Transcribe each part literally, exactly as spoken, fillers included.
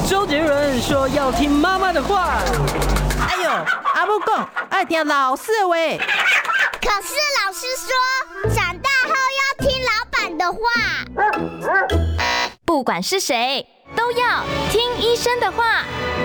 周杰伦说要听妈妈的话。 哎呦，阿母讲爱听老师的话。 可是老师说，长大后要听老板的话。 不管是谁，都要听医生的话。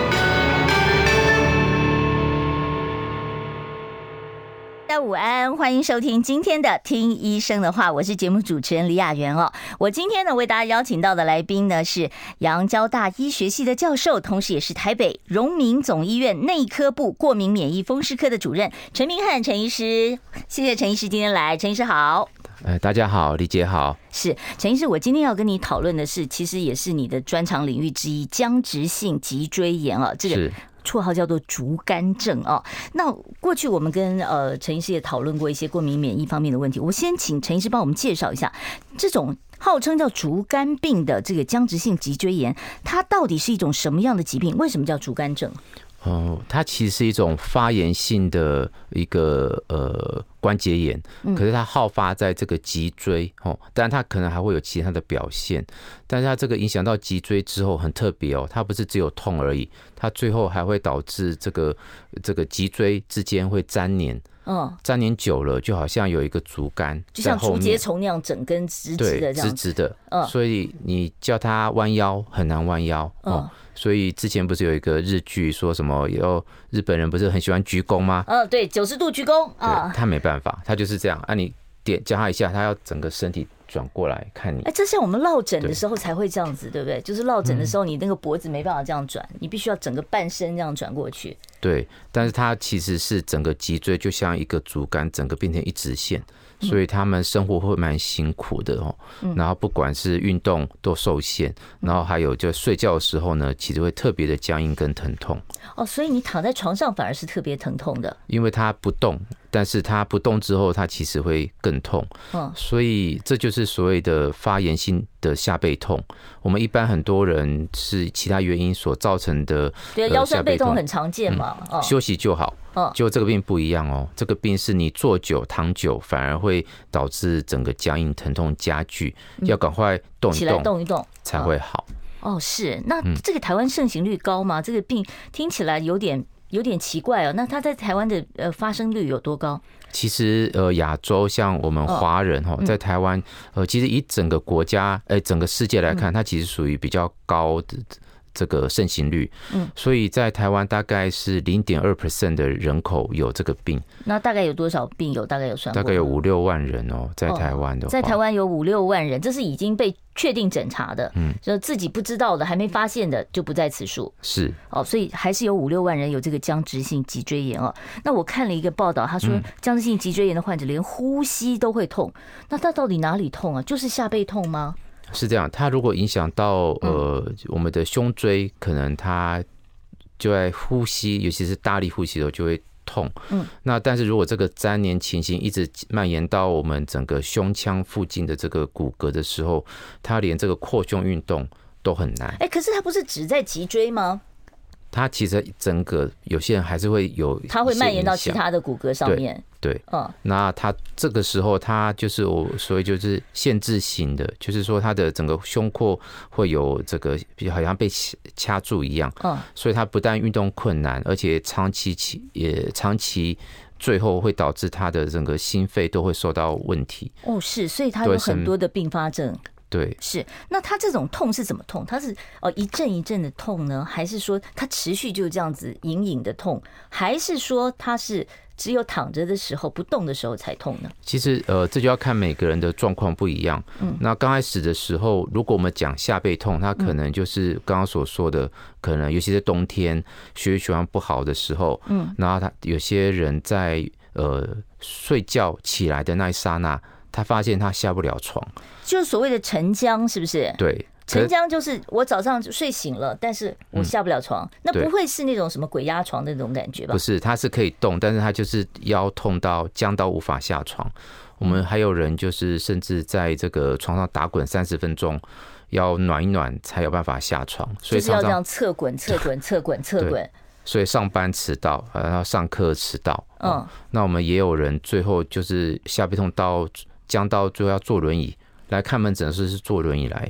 大家午安，欢迎收听今天的《听医生的话》，我是节目主持人李雅媛哦。我今天呢为大家邀请到的来宾呢是阳交大医学系的教授，同时也是台北荣民总医院内科部过敏免疫风湿科的主任陈明翰陈医师。谢谢陈医师今天来，陈医师好。 呃，大家好，李姐好。 是陈医师，我今天要跟你讨论的是，其实也是你的专长领域之一——僵直性脊椎炎啊，这个绰号叫做竹竿症哦。那过去我们跟呃陈医师也讨论过一些过敏免疫方面的问题，我先请陈医师帮我们介绍一下这种号称叫竹竿病的这个僵直性脊椎炎，它到底是一种什么样的疾病？为什么叫竹竿症？ 哦，它其实是一种发炎性的一个呃关节炎，可是它好发在这个脊椎哦，当然它可能还会有其他的表现，但是它这个影响到脊椎之后很特别哦，它不是只有痛而已，它最后还会导致这个这个脊椎之间会粘连。嗯，粘连久了，就好像有一个竹竿， 就像竹节虫那样，整根直直的这样， 直直的。嗯，所以你叫它弯腰很难弯腰。嗯。哦，所以之前不是有一个日剧说什么，有日本人不是很喜欢鞠躬吗？ 嗯，对，九十度鞠躬啊。 对，他没办法，他就是这样啊，你点叫他一下，他要整个身体转过来看你。 哎，这像我们落枕的时候才会这样子，对不对？就是落枕的时候，你那个脖子没办法这样转，你必须要整个半身这样转过去。 对，但是它其实是整个脊椎就像一个竹竿，整个变成一直线，所以他们生活会蛮辛苦的哦。然后不管是运动都受限，然后还有就睡觉的时候呢，其实会特别的僵硬跟疼痛。 哦，所以你躺在床上反而是特别疼痛的， 因为它不动，但是它不动之后，它其实会更痛。嗯，所以这就是所谓的发炎性的下背痛。我们一般很多人是其他原因所造成的， 对，腰酸背痛很常见嘛。嗯， 休息就好。嗯，就这个病不一样哦，这个病是你坐久躺久，反而会导致整个僵硬疼痛加剧，要赶快动一动， 起来动一动才会好。 哦，是。那这个台湾盛行率高吗？这个病听起来有点有点奇怪哦。那它在台湾的呃发生率有多高？ 其实呃，亚洲像我们华人哈，在台湾呃，其实以整个国家呃整个世界来看，它其实属于比较高的这个盛行率，嗯，所以在台湾大概是零点二 percent 的人口有这个病。 那大概有多少病友？大概有算过？ 大概有五六万人哦，在台湾的话， 在台湾有五六万人，这是已经被确定诊查的，嗯，就自己不知道的、还没发现的就不在此数。 是哦，所以还是有五六万人有这个僵直性脊椎炎哦。那我看了一个报道，他说僵直性脊椎炎的患者连呼吸都会痛，那他到底哪里痛啊？就是下背痛吗？ 是这样，它如果影响到呃我们的胸椎，可能它就在呼吸，尤其是大力呼吸的时候就会痛。嗯，那但是如果这个粘连情形一直蔓延到我们整个胸腔附近的这个骨骼的时候，它连这个扩胸运动都很难。 哎，可是它不是只在脊椎吗？ 它其实整个有些人还是会有， 它会蔓延到其他的骨骼上面。 对，嗯，那它这个时候它就是我所谓就是限制型的，就是说它的整个胸廓会有这个好像被掐住一样，嗯，所以它不但运动困难，而且长期也长期最后会导致它的整个心肺都会受到问题。 哦，是，所以它有很多的并发症。 对， 是。那他这种痛是怎么痛？他是哦一阵一阵的痛呢，还是说他持续就这样子隐隐的痛，还是说他是只有躺着的时候不动的时候才痛呢？ 其实呃，这就要看每个人的状况不一样。嗯，那刚开始的时候，如果我们讲下背痛，它可能就是刚刚所说的，可能尤其是冬天血液循环不好的时候，嗯，然后他有些人在呃睡觉起来的那一刹那，他发现他下不了床。 就是所谓的沉僵，是不是？ 对， 沉僵就是我早上睡醒了，但是我下不了床，嗯、那不会是那种什么鬼压床的那种感觉吧？ 不是，它是可以动，但是它就是腰痛到僵到无法下床。我们还有人就是甚至在这个床上打滚三十分钟，要暖一暖才有办法下床，所以就是要这样侧滚、侧滚、侧滚、侧滚。 所以上班迟到，然后上课迟到。嗯，那我们也有人最后就是下背痛到僵到最后要坐轮椅。来看门诊的时候是坐轮椅来，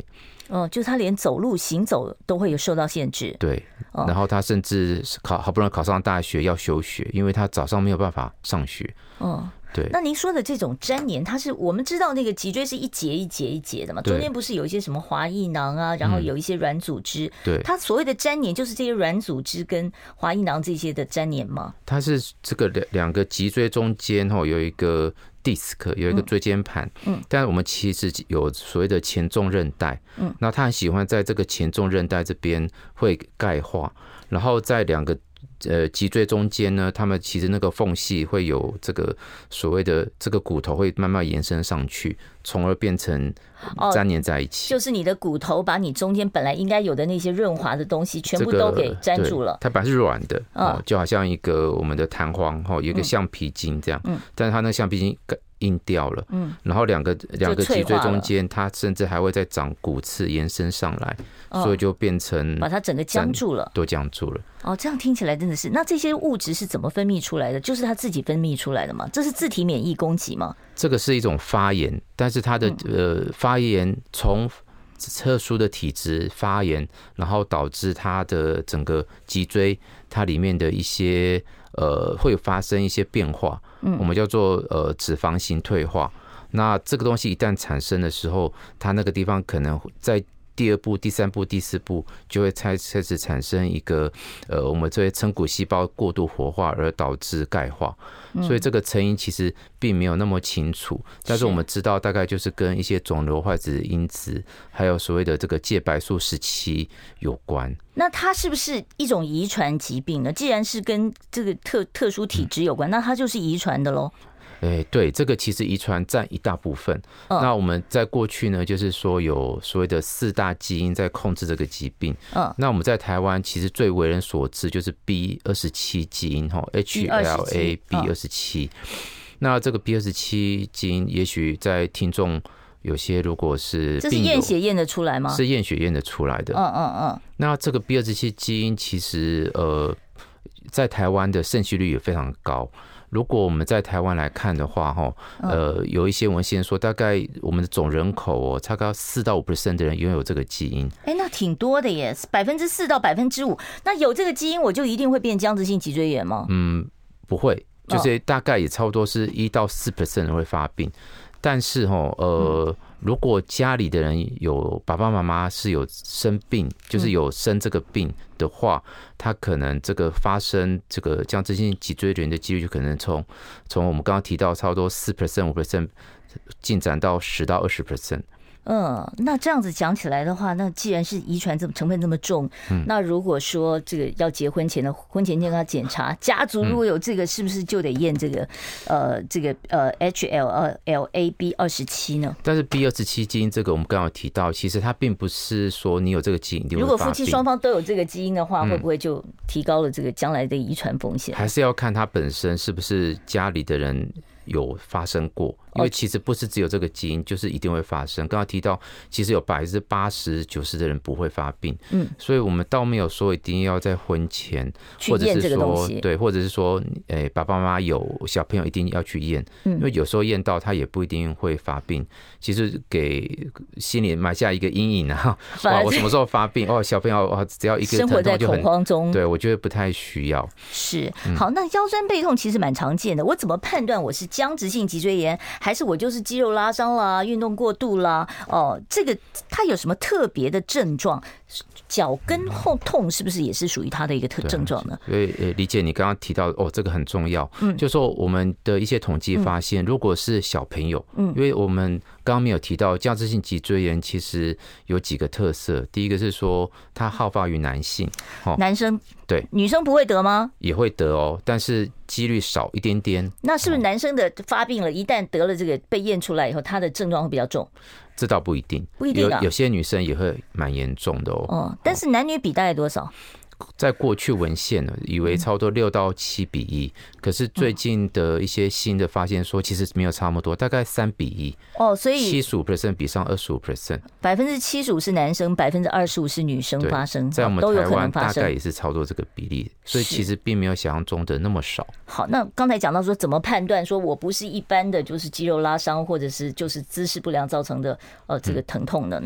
哦，就是他连走路行走都会有受到限制。 对， 哦、 然后他甚至考好不容易考上大学要休学，因为他早上没有办法上学。 哦。 对， 那您说的这种粘连，它是我们知道那个脊椎是一节一节一节的嘛，中间不是有一些什么滑液囊啊，然后有一些软组织。嗯、 对， 它所谓的粘连就是这些软组织跟滑液囊这些的粘连吗？ 它是这个两两个脊椎中间哈有一个 disc， 有一个椎间盘。嗯，但是我们其实有所谓的前纵韧带。嗯，那他很喜欢在这个前纵韧带这边会钙化，然后在两个。呃，脊椎中间呢，他们其实那个缝隙会有这个所谓的这个骨头会慢慢延伸上去，从而变成粘连在一起。 哦、就是你的骨头把你中间本来应该有的那些润滑的东西，全部都给粘住了。 这个、它本来是软的、哦哦，就好像一个我们的弹簧哈、哦，有一个橡皮筋这样，嗯、但是它那个橡皮筋硬掉了，嗯，然后两个两个脊椎中间，它甚至还会再长骨刺延伸上来，哦、所以就变成把它整个僵住了， 都僵住了。 哦，这样听起来真的是，那这些物质是怎么分泌出来的？就是它自己分泌出来的吗？这是自体免疫攻击吗？ 这个是一种发炎，但是它的、嗯、呃发炎从特殊的体质发炎，然后导致它的整个脊椎它里面的一些呃会发生一些变化，嗯，我们叫做呃脂肪型退化。那这个东西一旦产生的时候，它那个地方可能在第二步、第三步、第四步就会开始产生一个呃，我们这些称骨细胞过度活化而导致钙化，所以这个成因其实并没有那么清楚，但是我们知道大概就是跟一些肿瘤坏死因子，还有所谓的这个介白素十七有关。 那它是不是一种遗传疾病呢？既然是跟这个特特殊体质有关，那它就是遗传的咯。 哎，对，这个其实遗传占一大部分。嗯、那我们在过去呢，就是说有所谓的四大基因在控制这个疾病。嗯，那我们在台湾其实最为人所知就是 B 二十七 基因哈 ，H L A B 二十七。那这个 B 二十七 基因，也许在听众有些如果是这是验血验得出来吗？ 是验血验得出来的。 嗯嗯嗯。 那这个 B 二十七 基因其实呃，在台湾的盛行率也非常高。如果我们在台湾来看的话，哈，呃，有一些文献说，大概我们的总人口哦，差不多四到五 percent 的人拥有这个基因。 哎，那挺多的耶，百分之四到百分之五。那有这个基因，我就一定会变僵直性脊椎炎吗？ 嗯，不会，就是大概也差不多是一到四 percent 人会发病。但是哈，呃，如果家里的人有爸爸妈妈是有生病，就是有生这个病的话，他可能这个发生这个僵直性脊椎炎的几率就可能从从我们刚刚提到差不多四 percent 五 percent 进展到十到二十 percent。 嗯，那这样子讲起来的话，那既然是遗传这么成分这么重，嗯、那如果说这个要结婚前的婚前健康检查，家族如果有这个，是不是就得验这个呃这个呃 H L L A B 二十七呢？ 但是 B 二十七基因这个我们刚刚有提到，其实它并不是说你有这个基因一定会发病。 如果夫妻双方都有这个基因的话，嗯、会不会就提高了这个将来的遗传风险？ 还是要看他本身是不是家里的人有发生过，因为其实不是只有这个基因就是一定会发生。刚刚提到，其实有百分之八十九十的人不会发病，嗯，所以我们倒没有说一定要在婚前，或者是说对，或者是说，诶、欸，爸爸妈妈有小朋友一定要去验，嗯，因为有时候验到他也不一定会发病，其实给心里埋下一个阴影啊，哇，我什么时候发病？哦，小朋友哦，只要一个生活在恐慌中， 对我觉得不太需要。 是，好，那腰酸背痛其实蛮常见的，我怎么判断我是僵直性脊椎炎，还是我就是肌肉拉伤啦、运动过度啦？哦，这个它有什么特别的症状？脚跟后痛是不是也是属于它的一个特症状呢？ 所以，呃，理解你刚刚提到哦，这个很重要。嗯，就说我们的一些统计发现，如果是小朋友，嗯，因为我们刚刚没有提到僵直性脊椎炎，其实有几个特色。第一个是说它好发于男性， 哦，男生对， 女生不会得吗？ 也会得哦，但是几率少一点点。 那是不是男生的发病了，一旦得了这个被验出来以后，他的症状会比较重？ 这倒不一定， 不一定啊， 有有些女生也会蛮严重的哦。 哦，但是男女比大概多少？ 在过去文献呢，以为差不多六到七比一，可是最近的一些新的发现说，其实没有差不多，大概三比一。 哦，所以七十五 percent 比上二十五 percent， 百分之七十五是男生，百分之二十五是女生发生， 在我们台湾大概也是差不多这个比例，所以其实并没有想象中的那么少。 好，那刚才讲到说怎么判断，说我不是一般的就是肌肉拉伤，或者是就是姿势不良造成的呃这个疼痛的，嗯、那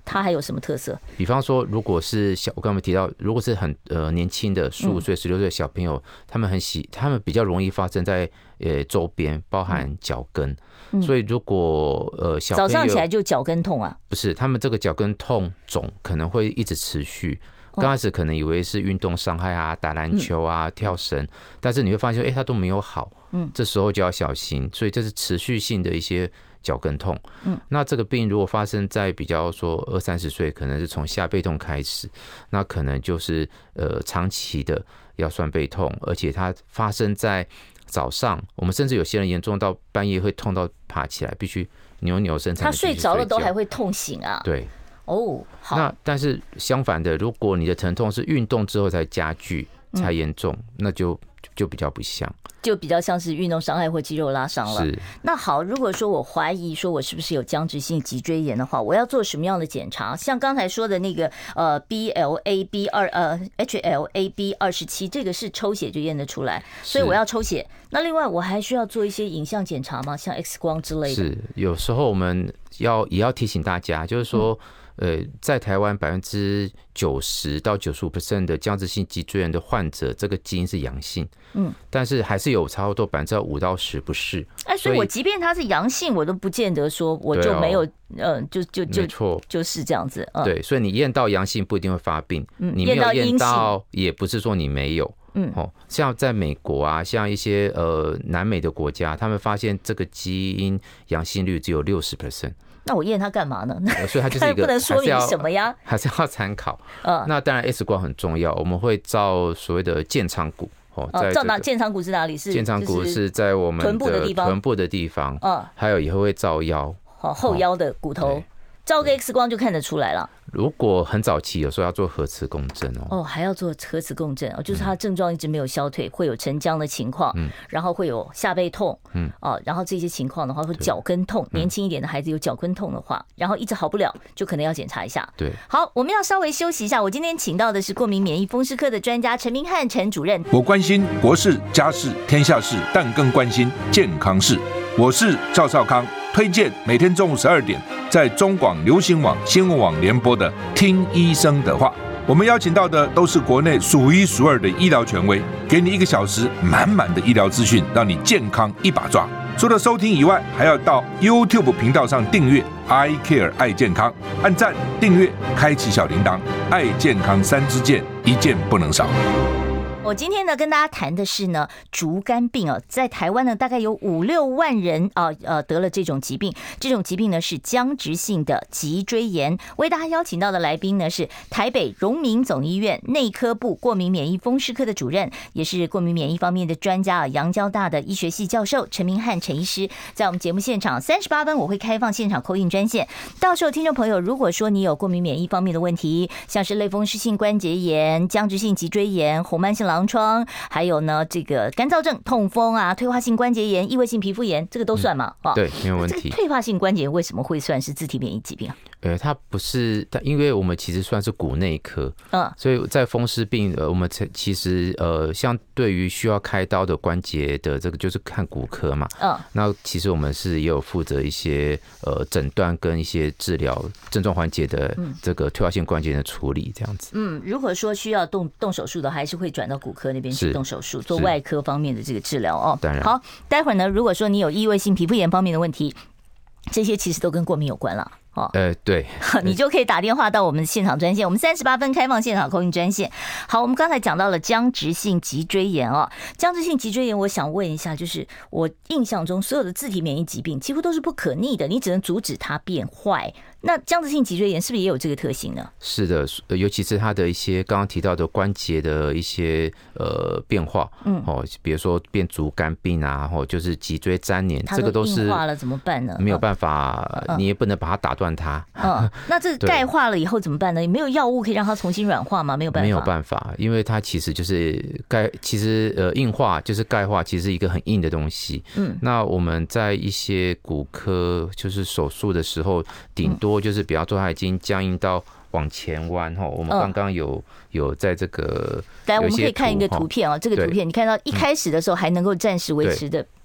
它还有什么特色？ 比方说，如果是小，我刚才提到，如果是很呃年轻的十五岁、十六岁的小朋友，他们很喜，他们比较容易发生在呃周边，包含脚跟。嗯、所以如果呃小朋友早上起来就脚跟痛啊？ 不是，他们这个脚跟痛肿可能会一直持续。刚开始可能以为是运动伤害啊，打篮球啊、嗯、跳绳，但是你会发现，哎、欸，它都没有好。嗯，这时候就要小心。所以这是持续性的一些脚跟痛。嗯，那这个病如果发生在比较说二三十岁，可能是从下背痛开始，那可能就是呃长期的腰酸背痛，而且它发生在早上，我们甚至有些人严重到半夜会痛到爬起来，必须扭扭身才能继续睡觉。 他睡着了都还会痛醒啊？ 对。 哦，好。 那但是相反的，如果你的疼痛是运动之后才加剧、才严重，嗯、那就就比较不像， 就比较像是运动伤害或肌肉拉伤了。 是。 那好，如果说我怀疑说我是不是有僵直性脊椎炎的话，我要做什么样的检查？像刚才说的那个呃 B L A B 二呃 H L A B 二十七，这个是抽血就验得出来，所以我要抽血。那另外我还需要做一些影像检查吗？像 X 光之类的？ 是，有时候我们要也要提醒大家，就是说。嗯呃，在台湾百分之九十到九十五 percent 的僵直性脊椎炎的患者，这个基因是阳性，嗯，但是还是有差不多百分之五到十不是。 哎，所以我即便他是阳性，我都不见得说我就没有，哦、呃，就就就没错， 就是这样子。嗯、对， 所以你验到阳性不一定会发病，嗯、你没有验到也不是说你没有。嗯，哦，像在美国啊，像一些呃南美的国家，他们发现这个基因阳性率只有六十 percent。 那我验它干嘛呢？ 所以它就是一个不能说明什么呀， 还是要参考。嗯，那当然 X 光很重要，我们会照所谓的剑肠骨。 哦，在照哪？剑肠骨是哪里？是剑肠骨是在我们的臀部的地方， 臀部的地方。嗯，还有以后会照腰， 好后腰的骨头，照个 X 光就看得出来了。 如果很早期，有时候要做核磁共振哦。 哦，还要做核磁共振哦，就是他症状一直没有消退，会有沉僵的情况，嗯，然后会有下背痛，嗯，哦，然后这些情况的话，会脚跟痛。年轻一点的孩子有脚跟痛的话，然后一直好不了，就可能要检查一下。 对， 好，我们要稍微休息一下。我今天请到的是过敏免疫风湿科的专家陈明翰陈主任。 我关心国事、家事、天下事，但更关心健康事。我是赵少康，推荐每天中午十二点在中广流行网、新闻网联播的《听医生的话》。我们邀请到的都是国内数一数二的医疗权威，给你一个小时满满的医疗资讯，让你健康一把抓。除了收听以外，还要到 YouTube 频道上订阅 I Care 爱健康，按赞、订阅、开启小铃铛，爱健康三支箭，一件不能少。 我今天呢跟大家谈的是呢竹竿病啊，在台湾呢大概有五六万人啊呃得了这种疾病，这种疾病呢是僵直性的脊椎炎。为大家邀请到的来宾呢是台北荣民总医院内科部过敏免疫风湿科的主任，也是过敏免疫方面的专家啊，阳交大的医学系教授陈明翰陈医师。在我们节目现场三十八分我会开放现场 call in 专线，到时候听众朋友如果说你有过敏免疫方面的问题，像是类风湿性关节炎、僵直性脊椎炎、红斑性狼疮，还有呢这个干燥症、痛风啊、退化性关节炎、异位性皮肤炎，这个都算吗？ 嗯、对，没有问题。 这个退化性关节炎为什么会算是自体免疫疾病啊？ 呃，它不是，它因为我们其实算是骨内科，嗯，所以在风湿病，呃，我们其实呃，像对于需要开刀的关节的这个，就是看骨科嘛，嗯，那其实我们是也有负责一些呃诊断跟一些治疗症状缓解的这个退化性关节炎的处理，这样子。嗯， 如果说需要动动手术的，还是会转到骨科那边去动手术，做外科方面的这个治疗哦。 当然， 好，待会儿呢，如果说你有异位性皮肤炎方面的问题，这些其实都跟过敏有关了。哦， 呃，对， 你就可以打电话到我们的现场专线，我们三十八分开放现场 call in 专线。好，我们刚才讲到了僵直性脊椎炎哦，僵直性脊椎炎，我想问一下，就是我印象中所有的自体免疫疾病几乎都是不可逆的，你只能阻止它变坏。那僵直性脊椎炎是不是也有这个特性呢？ 是的，尤其是它的一些刚刚提到的关节的一些呃变化，嗯，哦，比如说变竹竿病啊，或就是脊椎粘连，这个都是硬化了怎么办呢？ 没有办法，嗯、你也不能把它打断它。 嗯，那这钙化了以后怎么办呢？没有药物可以让它重新软化吗？没有办法， 没有办法，因为它其实就是钙，其实呃硬化就是钙化，其实是一个很硬的东西。嗯，那我们在一些骨科就是手术的时候，顶多就是比方说它已经僵硬到往前弯哈，我们刚刚有有在这个， 来我们可以看一个图片哦，这个图片你看到一开始的时候还能够暂时维持的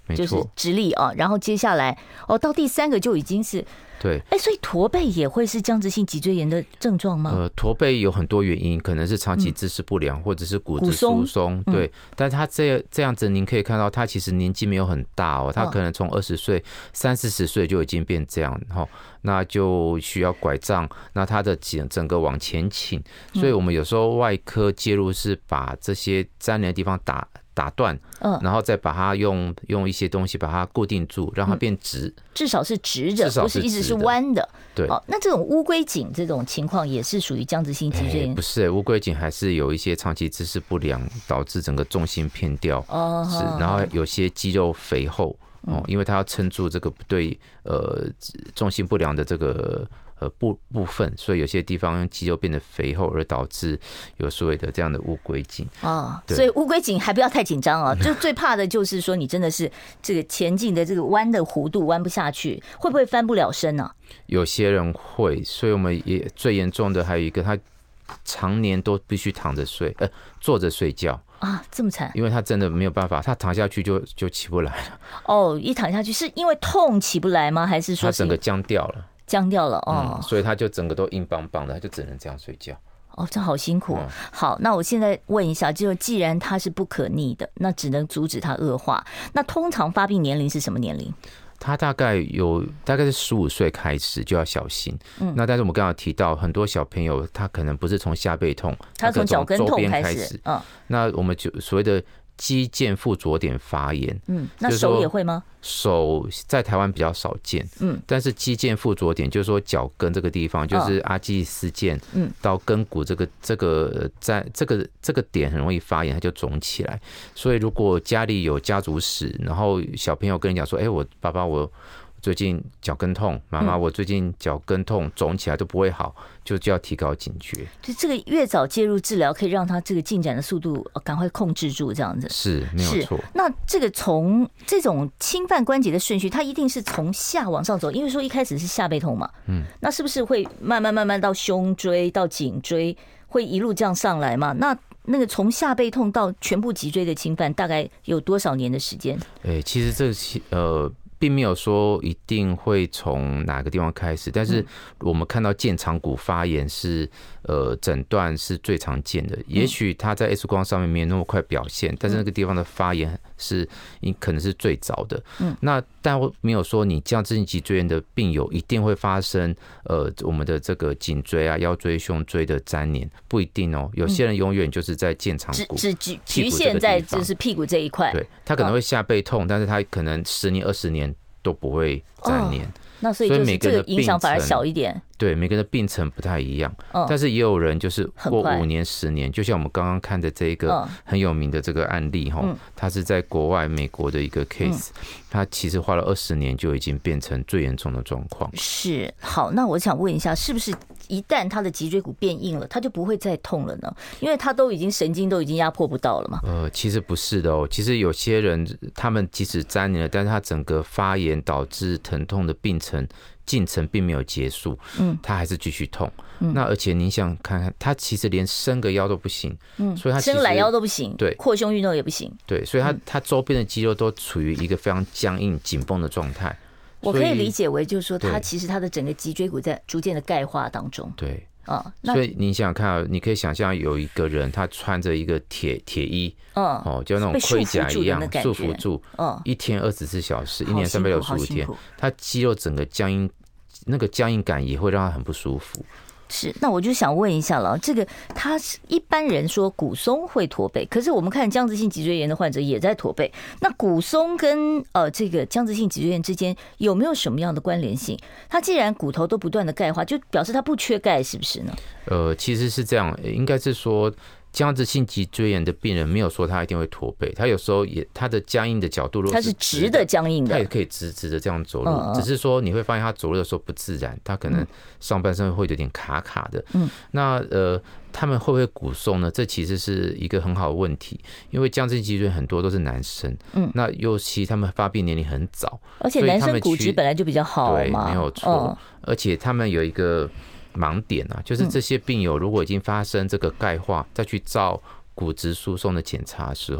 就是直立啊，然后接下来哦，到第三个就已经是。 对， 哎，所以驼背也会是僵直性脊椎炎的症状吗？ 呃，驼背有很多原因，可能是长期姿势不良，嗯、或者是骨质疏松。对，嗯、但是他这这样子，您可以看到，他其实年纪没有很大哦，他可能从二十岁、三四十岁就已经变这样哈，那就需要拐杖，那他的整整个往前倾，所以我们有时候外科介入是把这些粘连的地方打。打断，嗯，然后再把它用用一些东西把它固定住，让它变直，嗯、 至少是直的，不是一直是弯的。 对， 哦，那这种乌龟颈这种情况也是属于僵直性脊椎炎？ 不是，乌龟颈还是有一些长期姿势不良导致整个重心偏掉，哦，是，然后有些肌肉肥厚哦，因为它要撑住这个对呃重心不良的这个。呃部部分，所以有些地方肌肉变得肥厚，而导致有所谓的这样的乌龟颈哦。所以乌龟颈还不要太紧张啊，就最怕的就是说你真的是这个前进的这个弯的弧度弯不下去，会不会翻不了身呢、啊？ 有些人会，所以我们也最严重的还有一个，他常年都必须躺着睡，呃，坐着睡觉。 啊，这么惨！ 因为他真的没有办法，他躺下去就就起不来了。 哦，一躺下去是因为痛起不来吗？还是说他整个僵掉了？ 僵掉了哦、 嗯，所以他就整个都硬邦邦的，他就只能这样睡觉。 哦，这好辛苦。嗯、好，那我现在问一下，就既然它是不可逆的，那只能阻止它恶化。那通常发病年龄是什么年龄？ 他大概有大概是十五岁开始就要小心。嗯，那但是我们刚刚提到，很多小朋友他可能不是从下背痛， 他从脚跟痛开始。嗯， 那我们就所谓的肌腱附着点发炎。 嗯，那手也会吗？ 手在台湾比较少见，嗯，但是肌腱附着点就是说脚跟这个地方，就是阿基里斯腱，嗯，到跟骨这个这个在这个这个点很容易发炎，它就肿起来。所以如果家里有家族史，然后小朋友跟你讲说，哎、欸，我爸爸我最近脚跟痛，妈妈我最近脚跟痛肿起来都不会好，就就要提高警觉。 就这个越早介入治疗，可以让他这个进展的速度赶快控制住，这样子是没有错。 那这个从这种侵犯关节的顺序，它一定是从下往上走，因为说一开始是下背痛嘛，嗯，那是不是会慢慢慢慢到胸椎到颈椎，会一路这样上来嘛？那那个从下背痛到全部脊椎的侵犯，大概有多少年的时间？ 哎、欸，其实这呃。并没有说一定会从哪个地方开始，但是我们看到腱长骨发炎是呃诊断是最常见的。也许它在 X 光上面没有那么快表现，但是那个地方的发炎是可能是最早的。嗯，那但没有说你僵直性脊椎炎的病友一定会发生呃我们的这个颈椎啊、腰椎、胸椎的粘连，不一定哦。有些人永远就是在腱长骨， 只只局限在就是屁股这一块。 对，他可能会下背痛，但是他可能十年、二十年。都不会粘连、哦， 那所以就是这个影响反而小一点。 对，每个人的病程不太一样，嗯、但是也有人就是过五年、十年，就像我们刚刚看的这个很有名的这个案例哈，他、嗯、是在国外美国的一个 case，、嗯、他其实花了二十年就已经变成最严重的状况。 是，好，那我想问一下，是不是一旦他的脊椎骨变硬了，他就不会再痛了呢？因为他都已经神经都已经压迫不到了嘛。 呃，其实不是的哦，其实有些人他们即使粘连了，但是他整个发炎导致疼痛的病程。进程并没有结束，嗯，他还是继续痛，嗯，那而且你想看看，他其实连伸个腰都不行，嗯，所以他伸懒腰都不行， 对， 扩胸运动也不行， 对，所以他他周边的肌肉都处于一个非常僵硬、紧绷的状态。 我可以理解为，就是说，他其实他的整个脊椎骨在逐渐的钙化当中， 对。哦、所以你想想看，你可以想象有一个人，他穿着一个铁铁衣，嗯，哦，就那种盔甲一样束缚住，嗯，一天二十四小时，一年三百六十五天，他肌肉整个僵硬，那个僵硬感也会让他很不舒服。 是，那我就想问一下了，这个他一般人说骨松会驼背，可是我们看僵直性脊椎炎的患者也在驼背，那骨松跟呃这个僵直性脊椎炎之间有没有什么样的关联性？他既然骨头都不断的钙化，就表示他不缺钙，是不是呢？ 呃，其实是这样，应该是说。僵直性脊椎炎的病人没有说他一定会驼背，他有时候也他的僵硬的角度，如果他是直的僵硬的， 他也可以直直的这样走路，嗯嗯只是说你会发现他走路的时候不自然，他可能上半身会有点卡卡的。嗯，那呃，他们会不会骨松呢？这其实是一个很好的问题，因为僵直性脊椎很多都是男生，嗯，那尤其他们发病年龄很早， 而且男生骨质本来就比较好嘛， 对，没有错，嗯、而且他们有一个。盲点啊，就是这些病友如果已经发生这个钙化，再去照骨质疏松的检查的时候，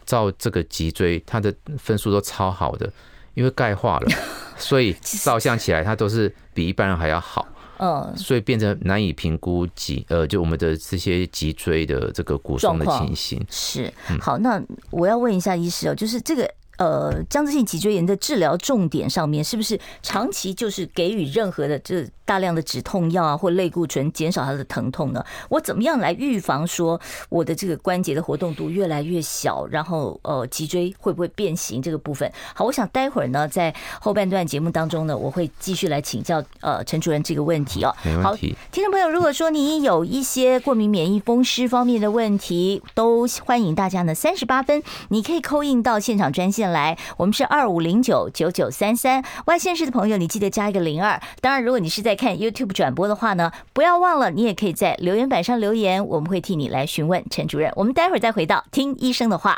照这个脊椎，它的分数都超好的，因为钙化了，所以照相起来它都是比一般人还要好。嗯，所以变成难以评估脊呃，就我们的这些脊椎的这个骨松的情形。 是，好，那我要问一下医师哦，就是这个。呃，僵直性脊椎炎的治疗重点上面，是不是长期就是给予任何的这大量的止痛药啊，或类固醇，减少它的疼痛呢？我怎么样来预防说我的这个关节的活动度越来越小，然后呃脊椎会不会变形这个部分？好，我想待会儿呢，在后半段节目当中呢，我会继续来请教呃陈主任这个问题哦。 没问题。 听众朋友，如果说你有一些过敏免疫风湿方面的问题，都欢迎大家呢三十八分，你可以call in到现场专线来，我们是二五零九九九三三。外县市的朋友，你记得加一个零二。当然，如果你是在看 YouTube 转播的话呢，不要忘了，你也可以在留言板上留言，我们会替你来询问陈主任。我们待会儿再回到听医生的话。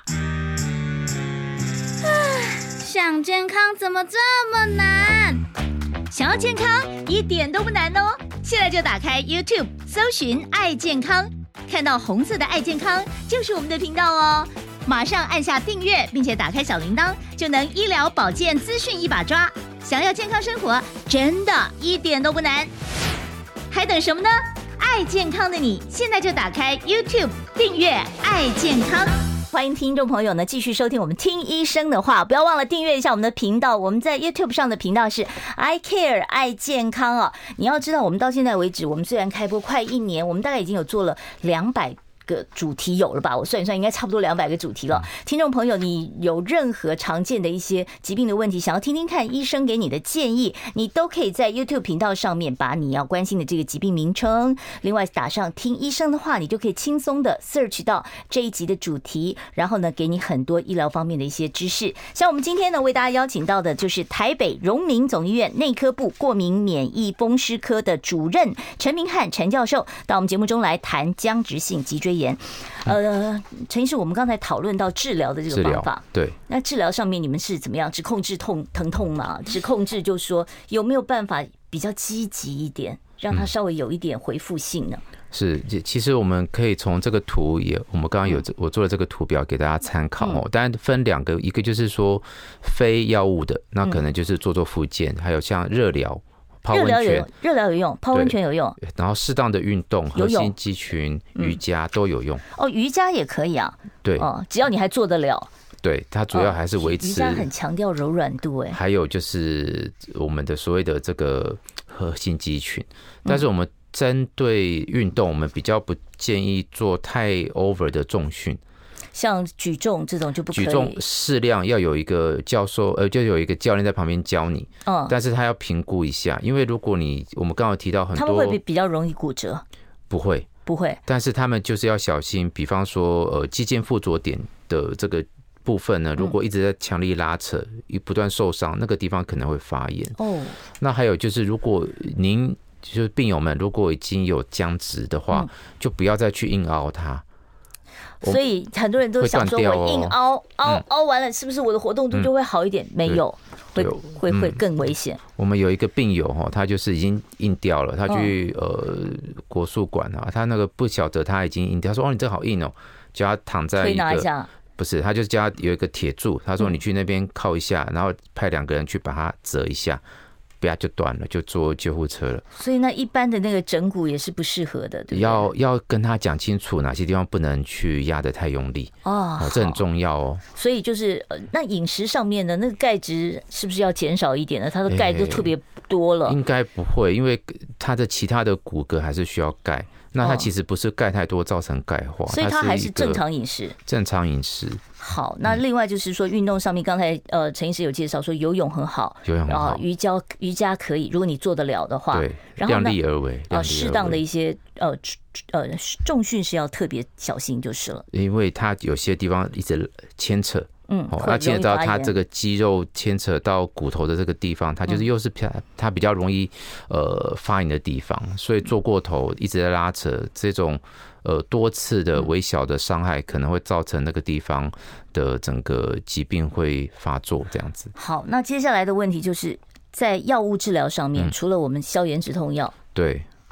想健康怎么这么难？想要健康一点都不难哦！现在就打开 YouTube 搜寻爱健康，看到红色的爱健康就是我们的频道哦。马上按下订阅，并且打开小铃铛，就能医疗保健资讯一把抓。想要健康生活，真的一点都不难，还等什么呢？爱健康的你，现在就打开 YouTube 订阅爱健康。 欢迎听众朋友呢继续收听我们听医生的话，不要忘了订阅一下我们的频道。我们在 YouTube 上的频道是 I Care 爱健康啊。你要知道，我们到现在为止，我们虽然开播快一年，我们大概已经有做了两百个主题有了吧？我算一算，应该差不多两百个主题了。听众朋友，你有任何常见的一些疾病的问题，想要听听看医生给你的建议，你都可以在 YouTube 频道上面把你要关心的这个疾病名称，另外打上听医生的话，你就可以轻松的 search 到这一集的主题，然后呢，给你很多医疗方面的一些知识。像我们今天呢，为大家邀请到的就是台北荣民总医院内科部过敏免疫风湿科的主任陈明翰陈教授，到我们节目中来谈僵直性脊椎炎。呃，陈医师，我们刚才讨论到治疗的这个方法， 对， 那治疗上面你们是怎么样？只控制痛疼痛嘛？只控制，就是说有没有办法比较积极一点，让它稍微有一点回复性呢？嗯、 是，其实我们可以从这个图也，我们刚刚有我做了这个图表给大家参考哦。当然分两个，一个就是说非药物的，那可能就是做做复健，还有像热疗。泡温泉， 热疗有用，泡温泉有用， 然后适当的运动，核心肌群、瑜伽都有用。 哦，瑜伽也可以啊。 对， 哦，只要你还做得了。 对，它主要还是维持。瑜伽很强调柔软度，哎。 还有就是我们的所谓的这个核心肌群，但是我们针对运动，我们比较不建议做太 over 的重训。 像举重这种就不可以， 举重适量，要有一个教授，呃，就有一个教练在旁边教你，嗯，但是他要评估一下，因为如果你我们刚刚提到很多，他们会比较容易骨折， 不会， 不会， 但是他们就是要小心，比方说，呃，肌腱附着点的这个部分呢，如果一直在强力拉扯，不断受伤，那个地方可能会发炎。哦，那还有就是，如果您就是病友们，如果已经有僵直的话，就不要再去硬凹它。 所以很多人都想说，我硬凹凹凹完了，是不是我的活动度就会好一点？没有，会会会更危险。 我们有一个病友哈，他就是已经硬掉了，他去呃国术馆啊，他那个不晓得他已经硬掉，他说哦你这好硬哦，叫他躺在一个不是，他就叫他有一个铁柱，他说你去那边靠一下，然后派两个人去把它折一下。啪就断了，就坐救护车了。 所以那一般的那个整骨也是不适合的，对不对？ 要要跟他讲清楚哪些地方不能去压得太用力哦，哦这很重要哦。 所以就是那饮食上面的那个钙质是不是要减少一点呢？它的钙就特别多了。 应该不会，因为它的其他的骨骼还是需要钙。那它其实不是钙太多造成钙化， 所以它还是正常饮食。 正常饮食。 好，那另外就是说运动上面，刚才呃陈医师有介绍说游泳很好， 游泳很好， 瑜伽瑜伽可以，如果你做得了的话， 对，量力而为， 呃，适当的一些呃呃重训是要特别小心就是了， 因为它有些地方一直牵扯。嗯，那牵扯到它这个肌肉牵扯到骨头的这个地方，它就是又是它比较容易呃发炎的地方，所以做过头一直在拉扯，这种呃多次的微小的伤害，可能会造成那个地方的整个疾病会发作这样子。 好，那接下来的问题就是在药物治疗上面，嗯、除了我们消炎止痛药， 对。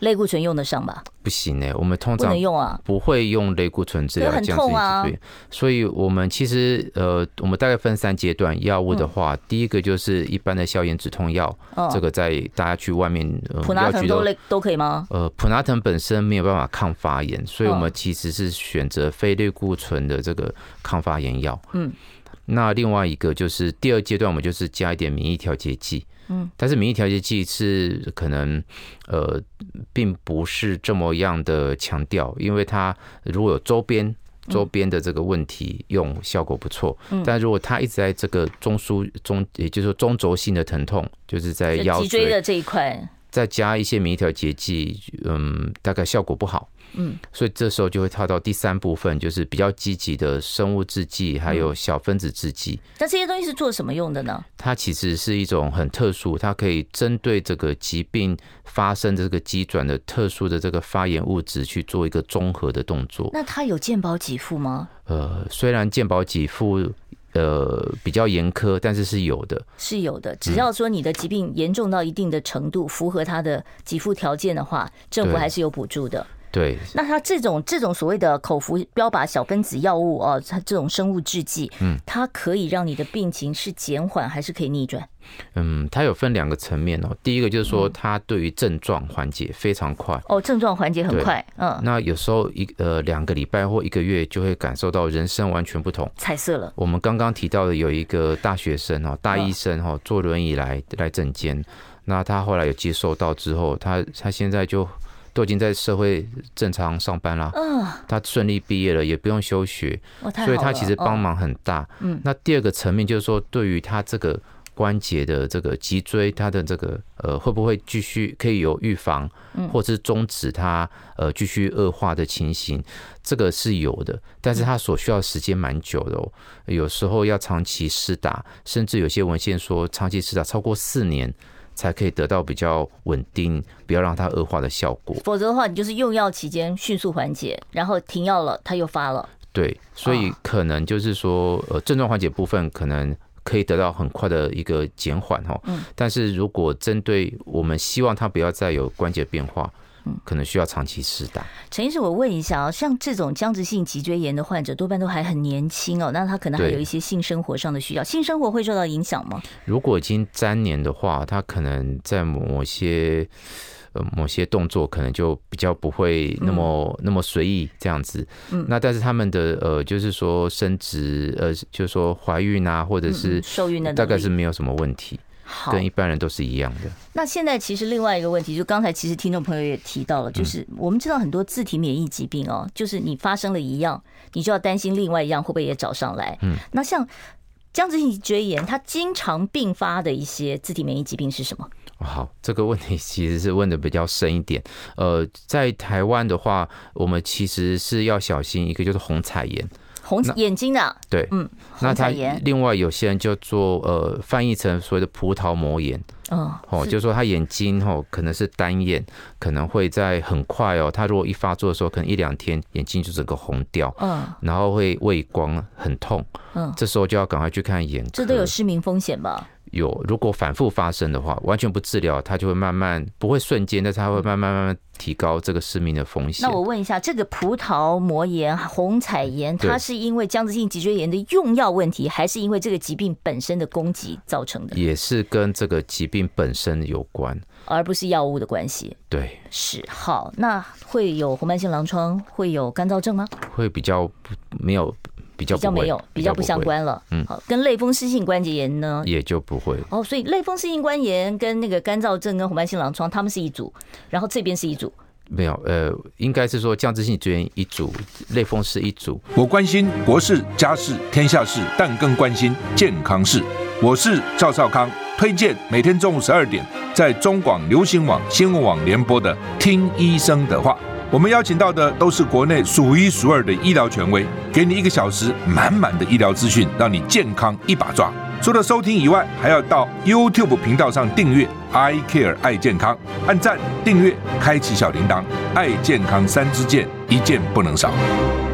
类固醇用得上吧？ 不行呢、欸，我们通常不能用啊， 不会用类固醇治疗降脂性脊椎炎，所以我们其实呃，我们大概分三阶段药物的话，嗯、第一个就是一般的消炎止痛药，哦、这个在大家去外面呃普拿疼都都可以吗？ 呃，普拿疼本身没有办法抗发炎，所以我们其实是选择非类固醇的这个抗发炎药。嗯，那另外一个就是第二阶段，我们就是加一点免疫调节剂。嗯，但是免疫调节剂是可能呃，并不是这么样的强调，因为它如果有周边周边的这个问题，用效果不错。嗯，但如果它一直在这个中枢中，也就是说中轴性的疼痛，就是在腰椎脊椎的这一块， 再加一些免疫调节剂，嗯，大概效果不好。嗯，所以这时候就会跳到第三部分，就是比较积极的生物制剂，还有小分子制剂。 那这些东西是做什么用的呢？ 它其实是一种很特殊，它可以针对这个疾病发生这个机转的特殊的这个发炎物质去做一个综合的动作。 那它有健保给付吗？ 呃，虽然健保给付呃比较严苛，但是是有的， 是有的。只要说你的疾病严重到一定的程度，符合它的给付条件的话，政府还是有补助的。 对， 那它这种这种所谓的口服标靶小分子药物哦，它这种生物制剂，嗯，它可以让你的病情是减缓还是可以逆转？ 嗯，它有分两个层面哦。第一个就是说，它对于症状缓解非常快。 哦，症状缓解很快，嗯。 那有时候一呃两个礼拜或一个月就会感受到人生完全不同， 彩色了。 我们刚刚提到的有一个大学生哦，大医生哦，坐轮椅来来诊间，那他后来有接受到之后，他他现在就都已经在社会正常上班啦，嗯，他顺利毕业了，也不用休学，所以他其实帮忙很大。嗯，那第二个层面就是说，对于他这个关节的这个脊椎，他的这个呃会不会继续可以有预防，或是终止它呃继续恶化的情形，这个是有的，但是它所需要的时间蛮久的哦，有时候要长期施打，甚至有些文献说长期施打超过四年。才可以得到比较稳定，不要让它恶化的效果。 否则的话，你就是用药期间迅速缓解，然后停药了，它又发了。 对，所以可能就是说，呃，症状缓解部分可能可以得到很快的一个减缓哈。嗯。但是如果针对我们希望它不要再有关节变化，可能需要长期施打。 陈医师，我问一下啊，像这种僵直性脊椎炎的患者，多半都还很年轻哦，那他可能还有一些性生活上的需要，性生活会受到影响吗？ 如果已经沾黏的话，他可能在某些呃某些动作可能就比较不会那么、嗯、那么随意这样子。嗯，那但是他们的呃就是说生殖呃就是说怀孕啊，或者是受孕的， 大概是没有什么问题。跟一般人都是一样的。 那现在其实另外一个问题，就刚才其实听众朋友也提到了，就是我们知道很多自体免疫疾病哦，就是你发生了一样，你就要担心另外一样会不会也找上来。嗯，那像僵直性脊椎炎，它经常并发的一些自体免疫疾病是什么？ 好，这个问题其实是问的比较深一点。呃，在台湾的话，我们其实是要小心一个，就是红彩炎。 红眼睛的， 对，嗯，那他另外有些人就做呃翻译成所谓的葡萄膜炎，哦，哦，就是说他眼睛哦可能是单眼，可能会在很快哦，他如果一发作的时候，可能一两天眼睛就整个红掉，嗯，然后会畏光很痛，嗯，这时候就要赶快去看眼科， 这都有失明风险吧？ 有，如果反复发生的话，完全不治疗，它就会慢慢不会瞬间，但是它会慢慢慢慢提高这个失明的风险。 那我问一下，这个葡萄膜炎、红彩炎，它是因为僵直性脊椎炎的用药问题，还是因为这个疾病本身的攻击造成的？ 也是跟这个疾病本身有关， 而不是药物的关系。 对， 是。好，那会有红斑性狼疮，会有干燥症吗？ 会比较没有。比较, 比较没有，比较不相关了。嗯，好，跟类风湿性关节炎呢， 也就不会。 哦，所以类风湿性关炎跟那个干燥症跟红斑性狼疮，他们是一组，然后这边是一组。 没有，呃，应该是说僵直性脊椎炎一组，类风湿一组。 我关心国事、家事、天下事，但更关心健康事。我是赵少康，推荐每天中午十二点在中广流行网、新闻网联播的《听医生的话》。我们邀请到的都是国内数一数二的医疗权威，给你一个小时满满的医疗资讯，让你健康一把抓。除了收听以外，还要到 YouTube 频道上订阅 I Care 爱健康，按赞、订阅、开启小铃铛，爱健康三支箭，一件不能少。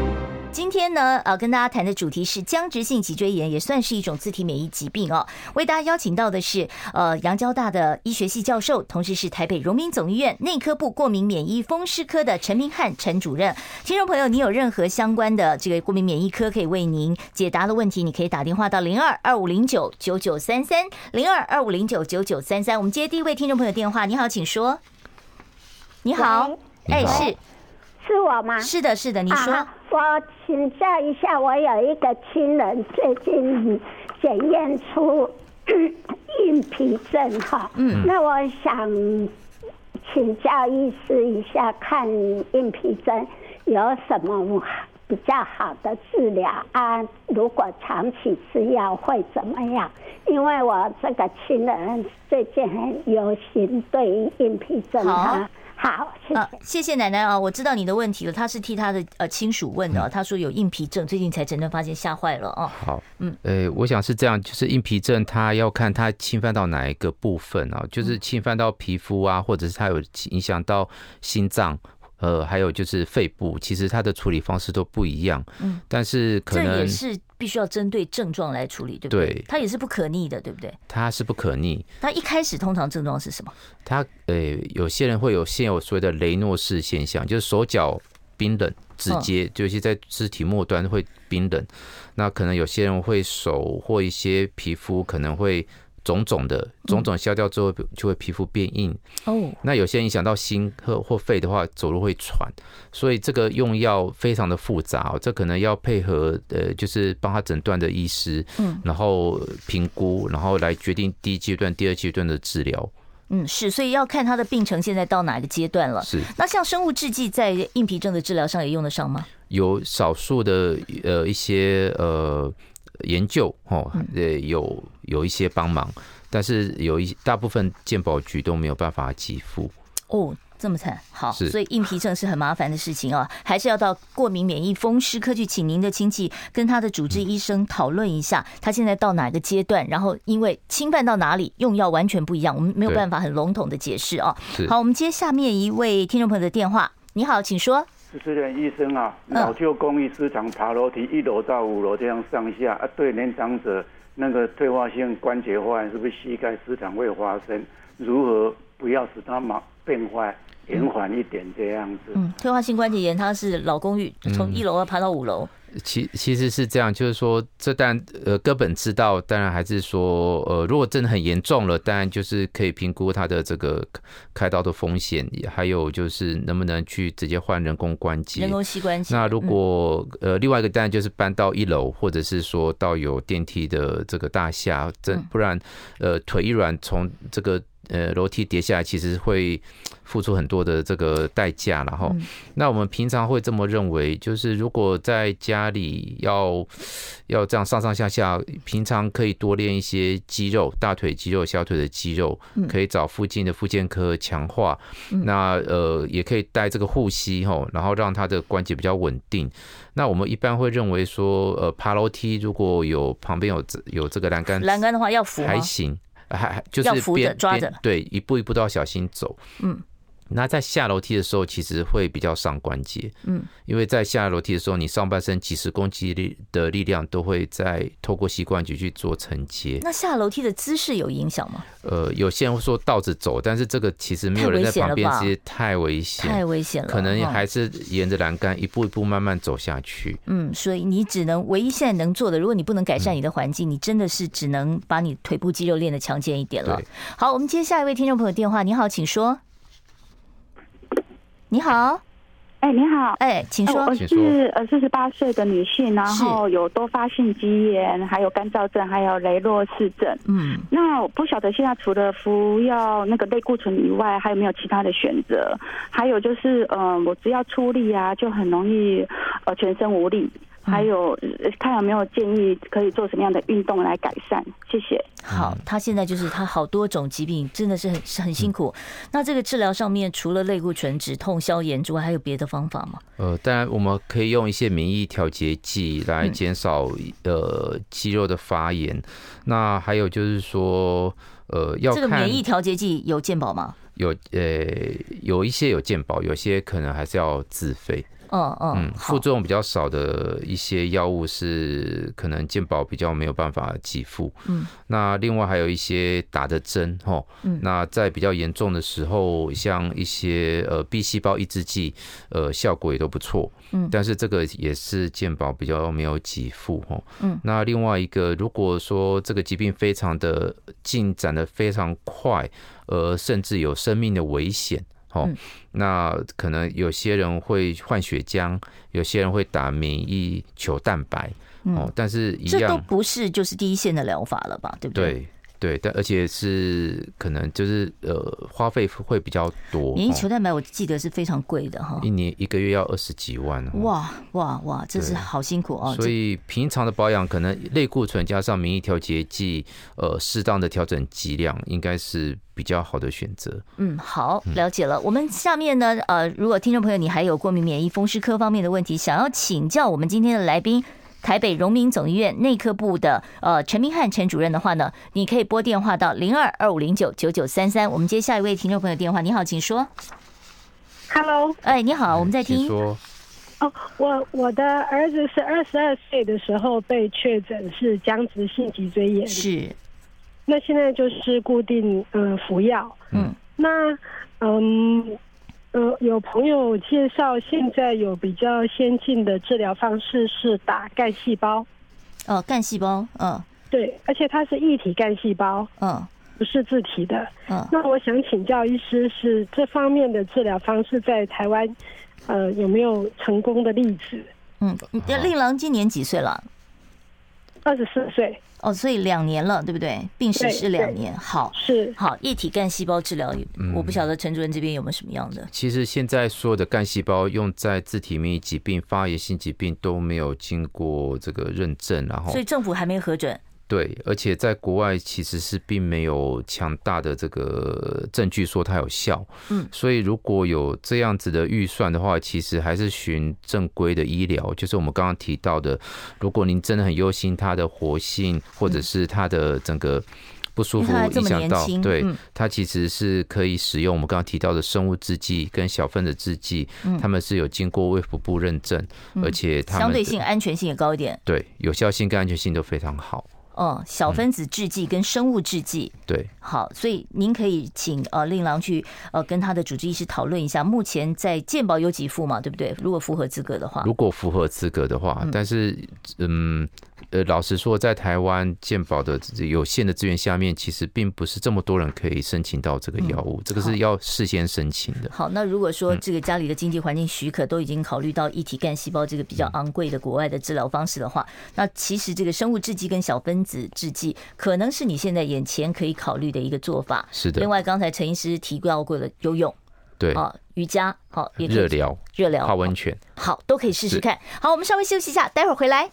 今天呢，呃，跟大家谈的主题是僵直性脊椎炎，也算是一种自体免疫疾病哦。为大家邀请到的是，呃，阳交大的医学系教授，同时是台北荣民总医院内科部过敏免疫风湿科的陈明翰陈主任。听众朋友，你有任何相关的这个过敏免疫科可以为您解答的问题，你可以打电话到零二二五零九九九三三零二二五零九九九三三。我们接第一位听众朋友电话，你好，请说。你好，哎，是。 是我吗？ 是的，是的，你说。 啊、我请教一下，我有一个亲人最近检验出硬皮症哈，嗯，那我想请教医师一下，看硬皮症有什么比较好的治疗啊？如果长期吃药会怎么样？因为我这个亲人最近很忧心，对于硬皮症他。好，谢谢、呃、 谢谢奶奶啊，我知道你的问题了。他是替他的呃亲属问的、哦，他说有硬皮症，最近才诊断发现，吓坏了哦。 好，嗯，呃，我想是这样，就是硬皮症，它要看它侵犯到哪一个部分啊，就是侵犯到皮肤啊，或者是它有影响到心脏。呃，还有就是肺部，其实它的处理方式都不一样。嗯，但是可能这也是必须要针对症状来处理，对不对？对，它也是不可逆的，对不对？它是不可逆。 它一开始通常症状是什么？ 它呃，有些人会有现有所谓的雷诺氏现象，就是手脚冰冷，直接，嗯、尤其在肢体末端会冰冷。那可能有些人会手或一些皮肤可能会。种种的种种消掉之后，就会皮肤变硬。哦，那有些影响到心或或肺的话，走路会喘。所以这个用药非常的复杂、哦，这可能要配合呃，就是帮他诊断的医师，嗯，然后评估，然后来决定第一阶段、第二阶段的治疗。 嗯，是，所以要看他的病程现在到哪个阶段了。 是， 那像生物制剂在硬皮症的治疗上也用得上吗？ 有少数的呃一些呃。研究哦，呃，有有一些帮忙，但是有一大部分健保局都没有办法给付。 哦，这么惨，好，所以硬皮症是很麻烦的事情啊，还是要到过敏免疫风湿科去，请您的亲戚跟他的主治医生讨论一下，他现在到哪个阶段，然后因为侵犯到哪里，用药完全不一样，我们没有办法很笼统的解释啊。好，我们接下面一位听众朋友的电话，你好，请说。 主持人医生啊，老旧公寓时常爬楼梯，一楼到五楼这样上下啊，对年长者那个退化性关节发炎是不是膝盖时常会发生？如何不要使它变坏，延缓一点这样子？ 嗯，退化性关节炎它是老公寓，从一楼要爬到五楼。 其其实是这样，就是说，这当然呃根本知道，当然还是说呃，如果真的很严重了，当然就是可以评估他的这个开刀的风险，还有就是能不能去直接换人工关节、 人工膝关节。 那如果、嗯、呃另外一个当然就是搬到一楼，或者是说到有电梯的这个大厦，真不然呃腿一软从这个。呃，楼梯跌下来其实会付出很多的这个代价啦齁。那我们平常会这么认为，就是如果在家里要要这样上上下下，平常可以多练一些肌肉，大腿肌肉、小腿的肌肉，可以找附近的复健科强化。那呃，也可以带这个护膝齁，然后让他的关节比较稳定。那我们一般会认为说，呃，爬楼梯如果有旁边有有这个栏杆， 栏杆的话要扶吗？ 还行。还就是边抓着，对，一步一步都要小心走。嗯，那在下楼梯的时候，其实会比较伤关节。嗯，因为在下楼梯的时候，你上半身几十公斤的力量都会在透过膝关节去做承接。 那下楼梯的姿势有影响吗？ 呃，有些人会说倒着走，但是这个其实没有人在旁边，其实太危险， 太危险了。 可能还是沿着栏杆一步一步慢慢走下去。 嗯，所以你只能唯一现在能做的，如果你不能改善你的环境，嗯、你真的是只能把你腿部肌肉练得强健一点了。好，我们接下一位听众朋友电话，你好，请说。你好， 哎，你好， 哎，请说。 我是呃四十八岁的女性，然后有多发性肌炎，还有干燥症，还有雷诺氏症。嗯，那我不晓得现在除了服药那个类固醇以外，还有没有其他的选择？还有就是，嗯、呃，我只要出力啊，就很容易呃全身无力。还有看有没有建议可以做什么样的运动来改善？谢谢。 好，他现在就是他好多种疾病，真的是很很辛苦。那这个治疗上面，除了类固醇止痛消炎之外，还有别的方法吗？ 呃，当然我们可以用一些免疫调节剂来减少、嗯、呃肌肉的发炎。那还有就是说，呃，要看这个免疫调节剂有健保吗？ 有，呃，有一些有健保，有些可能还是要自费。 嗯嗯， 副作用比较少的一些药物是可能健保比较没有办法给付。嗯，那另外还有一些打的针哈，嗯，那在比较严重的时候，像一些呃 B 细胞抑制剂，呃效果也都不错。嗯，但是这个也是健保比较没有给付哈。嗯，那另外一个，如果说这个疾病非常的进展的非常快，呃，甚至有生命的危险。哦，那可能有些人会换血浆，有些人会打免疫球蛋白，哦，但是一样， 这都不是就是第一线的疗法了吧？对不对？ 对。对，但而且是可能就是呃花费会比较多。 免疫球蛋白我记得是非常贵的哈， 一年一个月要二十几万。 哇哇哇，这是好辛苦哦。 所以平常的保养可能类固醇加上免疫调节剂，呃，适当的调整剂量，应该是比较好的选择。 嗯，好，了解了。我们下面呢，呃，如果听众朋友你还有过敏免疫风湿科方面的问题，想要请教我们今天的来宾。台北荣民总医院内科部的呃陈明翰陈主任的话呢，你可以拨电话到零二二五零九九九三三。我们接下一位听众朋友电话，你好，请说。 Hello， 哎，你好，我们在听。 说。 哦，我我的儿子是二十二岁的时候被确诊是僵直性脊椎炎， 是。 那现在就是固定呃服药，嗯，那嗯。呃，有朋友介绍，现在有比较先进的治疗方式是打干细胞。 哦，干细胞，嗯， 对，而且它是液体干细胞，嗯，不是自体的。嗯，那我想请教医师，是这方面的治疗方式在台湾，呃，有没有成功的例子？ 嗯，令郎今年几岁了？ 二十四岁。 哦，所以两年了，对不对？病史是两年，好， 是好。液体干细胞治疗，我不晓得陈主任这边有没有什么样的。 其实现在所有的干细胞用在自体免疫疾病、发炎性疾病都没有经过这个认证，然后所以政府还没核准。 对，而且在国外其实是并没有强大的这个证据说它有效，嗯，所以如果有这样子的预算的话，其实还是循正规的医疗，就是我们刚刚提到的，如果您真的很忧心它的活性，或者是它的整个不舒服影响到，对，它其实是可以使用我们刚刚提到的生物制剂跟小分子制剂，他们是有经过卫福部认证，而且它们相对性、安全性也高一点， 对，有效性跟安全性都非常好。 哦，小分子制剂跟生物制剂， 嗯，对， 好，所以您可以请呃令郎去呃跟他的主治医师讨论一下，目前在健保有给付嘛，对不对？如果符合资格的话， 如果符合资格的话，嗯，但是嗯呃，老实说，在台湾健保的有限的资源下面，其实并不是这么多人可以申请到这个药物，嗯，这个是要事先申请的。 好，那如果说这个家里的经济环境许可，都已经考虑到液体干细胞这个比较昂贵的国外的治疗方式的话，那其实这个生物制剂跟小分子制剂可能是你现在眼前可以考虑的一个做法。 是的。 另外，刚才陈医师提到过的游泳， 对啊，瑜伽，好，也热疗、 热疗、 泡温泉， 好，都可以试试看。好，我们稍微休息一下，待会儿回来。